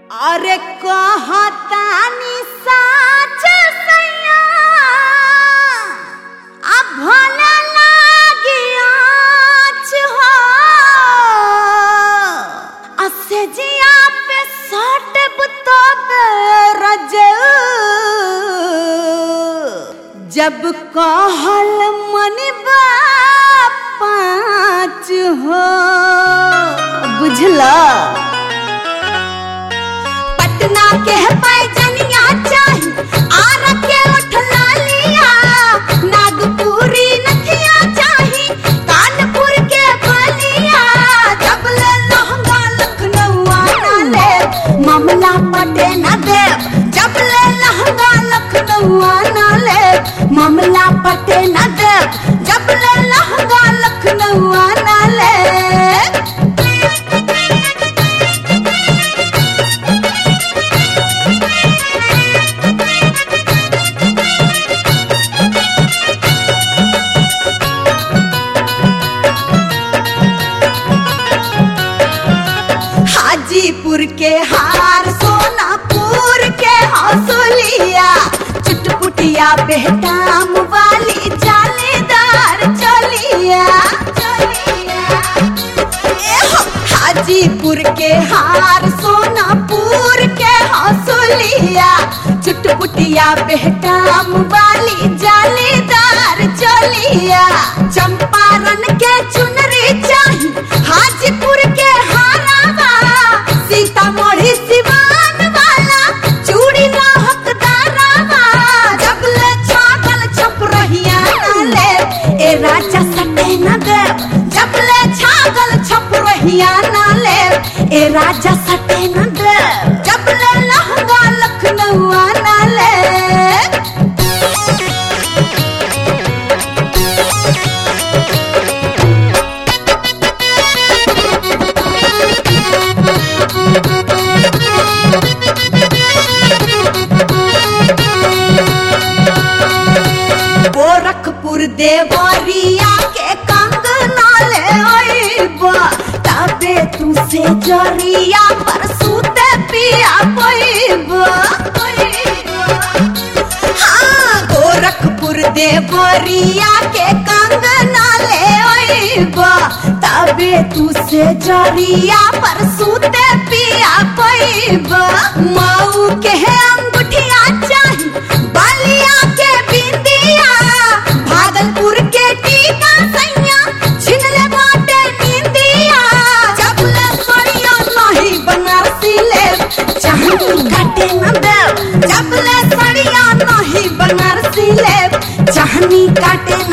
अरे कहतानी साच सैया अब भले लागी आँच हो असे जिया पे सटब तो रजऊ जब कहल मनबा पाँच हो बुझला पटना के पैजनिया चाही आर के उठला लिया नागपुरी नथिया चाही कानपुर के बलिया जब ले लहंगा लखनऊ आना ले मामला पटे न दे जब ले लहंगा लखनऊ आना ले मामला पटे न दे जब ले लहंगा लखनऊ आना ले हाजीपुर के हार सोनापुर के हौसलिया चुटपुटिया बेहटाम वाली जालीदार चलिया हाजीपुर के हार सोनापुर के हौसलिया चुटपुटिया बेहटाम वाली जालीदार चलिया चंपारण के चुनरी चाही हाजीपुर के सीतामढ़ी सिवान वाला चूड़ी ना हकदारावा जब ले छागल छप रहिया ले ए राजा सटे न दे जब ले छागल छप रहिया ना ले ए राजा सटे न दे जब ले लहंगा लखनऊ आना ले गोरखपुर देवरिया के कंगना ले आइबा तबे तू से जरिया पर सूते पिया पइबा हाँ गोरखपुर देवरिया के कंगना ले आइबा तबे तू से जरिया पर सूते पिया पइबा माऊ के अंगूठिया चाही बालिया के बिंदिया भागलपुर के टीका सैया छिनले बाटे निंदिया जब ले सड़िया नहीं बनारसी ले चाहनी काटे न दे जब ले सड़िया नहीं बनारसी ले चाहनी काटे